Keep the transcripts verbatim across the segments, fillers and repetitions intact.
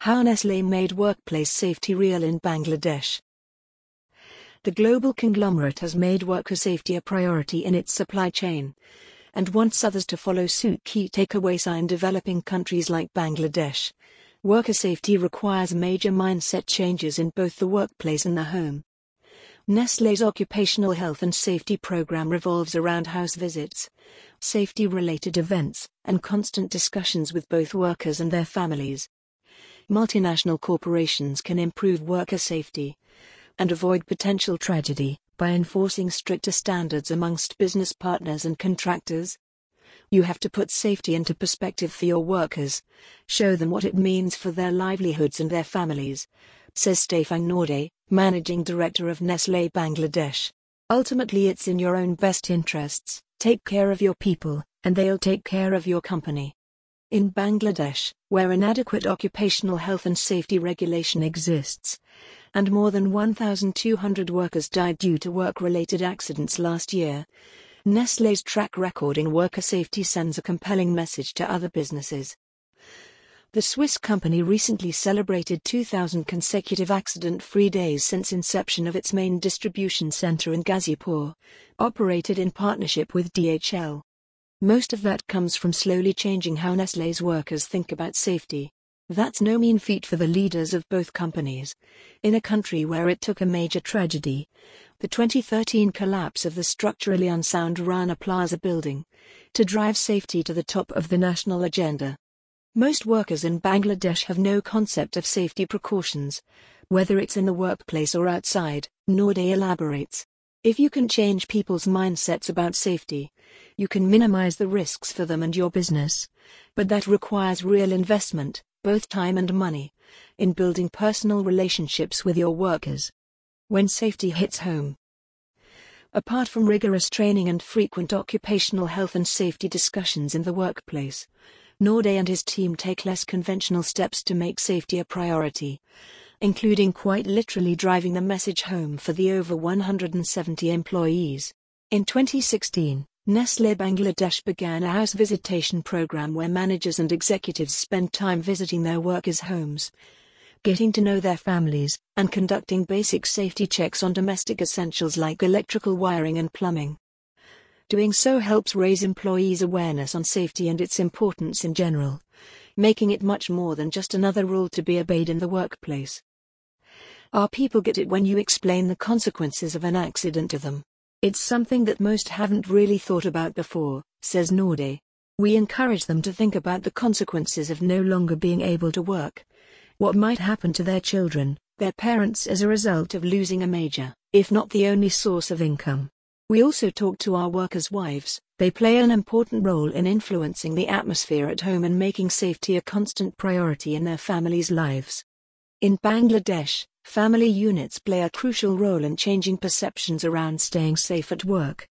How Nestlé made workplace safety real in Bangladesh. The global conglomerate has made worker safety a priority in its supply chain, and wants others to follow suit. Key takeaways are in developing countries like Bangladesh. Worker safety requires major mindset changes in both the workplace and the home. Nestlé's occupational health and safety program revolves around house visits, safety-related events, and constant discussions with both workers and their families. Multinational corporations can improve worker safety and avoid potential tragedy by enforcing stricter standards amongst business partners and contractors. You have to put safety into perspective for your workers, show them what it means for their livelihoods and their families, says Stefan Norde, Managing Director of Nestlé Bangladesh. Ultimately, it's in your own best interests. Take care of your people, and they'll take care of your company. In Bangladesh, where inadequate occupational health and safety regulation exists, and more than one thousand two hundred workers died due to work-related accidents last year, Nestlé's track record in worker safety sends a compelling message to other businesses. The Swiss company recently celebrated two thousand consecutive accident-free days since inception of its main distribution center in Ghazipur, operated in partnership with D H L. Most of that comes from slowly changing how Nestlé's workers think about safety. That's no mean feat for the leaders of both companies. In a country where it took a major tragedy, the twenty thirteen collapse of the structurally unsound Rana Plaza building, to drive safety to the top of the national agenda. Most workers in Bangladesh have no concept of safety precautions, whether it's in the workplace or outside, Norde elaborates. If you can change people's mindsets about safety, you can minimize the risks for them and your business. But that requires real investment, both time and money, in building personal relationships with your workers. When safety hits home. Apart from rigorous training and frequent occupational health and safety discussions in the workplace, Norde and his team take less conventional steps to make safety a priority, including quite literally driving the message home for the over one hundred seventy employees. In twenty sixteen, Nestlé Bangladesh began a house visitation program where managers and executives spend time visiting their workers' homes, getting to know their families, and conducting basic safety checks on domestic essentials like electrical wiring and plumbing. Doing so helps raise employees' awareness on safety and its importance in general, making it much more than just another rule to be obeyed in the workplace. Our people get it when you explain the consequences of an accident to them. It's something that most haven't really thought about before, says Norde. We encourage them to think about the consequences of no longer being able to work. What might happen to their children, their parents as a result of losing a major, if not the only source of income. We also talk to our workers' wives. They play an important role in influencing the atmosphere at home and making safety a constant priority in their families' lives. In Bangladesh, family units play a crucial role in changing perceptions around staying safe at work.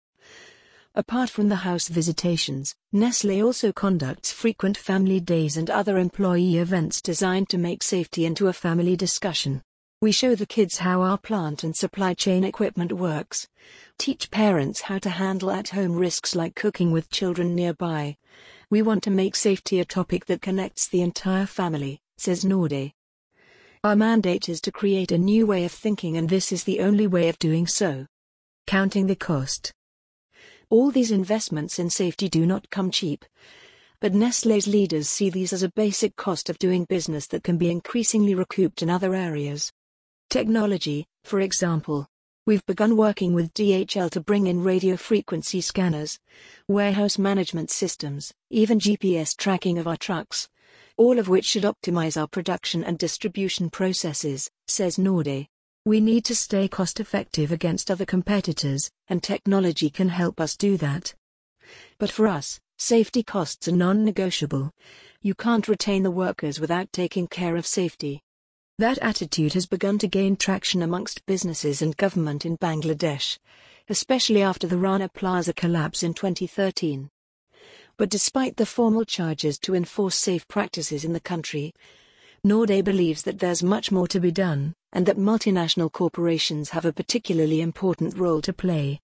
Apart from the house visitations, Nestlé also conducts frequent family days and other employee events designed to make safety into a family discussion. We show the kids how our plant and supply chain equipment works, teach parents how to handle at-home risks like cooking with children nearby. We want to make safety a topic that connects the entire family, says Norde. Our mandate is to create a new way of thinking, and this is the only way of doing so. Counting the cost. All these investments in safety do not come cheap, but Nestlé's leaders see these as a basic cost of doing business that can be increasingly recouped in other areas. Technology, for example. We've begun working with D H L to bring in radio frequency scanners, warehouse management systems, even G P S tracking of our trucks, all of which should optimize our production and distribution processes, says Norde. We need to stay cost-effective against other competitors, and technology can help us do that. But for us, safety costs are non-negotiable. You can't retain the workers without taking care of safety. That attitude has begun to gain traction amongst businesses and government in Bangladesh, especially after the Rana Plaza collapse in twenty thirteen. But despite the formal charges to enforce safe practices in the country, Norde believes that there's much more to be done, and that multinational corporations have a particularly important role to play.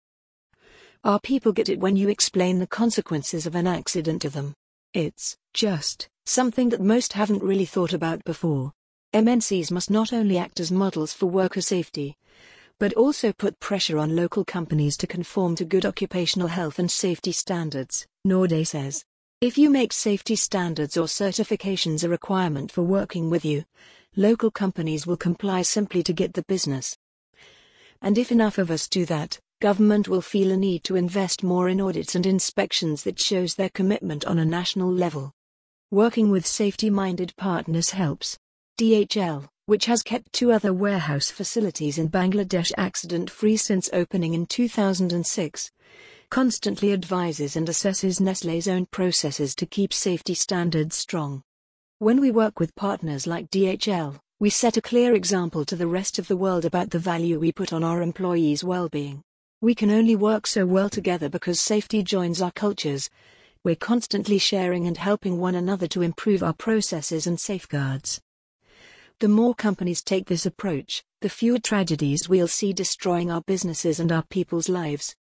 Our people get it when you explain the consequences of an accident to them. It's just something that most haven't really thought about before. M N Cs must not only act as models for worker safety, but also put pressure on local companies to conform to good occupational health and safety standards, Norday says. If you make safety standards or certifications a requirement for working with you, local companies will comply simply to get the business. And if enough of us do that, government will feel a need to invest more in audits and inspections that shows their commitment on a national level. Working with safety-minded partners helps. D H L, which has kept two other warehouse facilities in Bangladesh accident-free since opening in two thousand six, constantly advises and assesses Nestlé's own processes to keep safety standards strong. When we work with partners like D H L, we set a clear example to the rest of the world about the value we put on our employees' well-being. We can only work so well together because safety joins our cultures. We're constantly sharing and helping one another to improve our processes and safeguards. The more companies take this approach, the fewer tragedies we'll see destroying our businesses and our people's lives.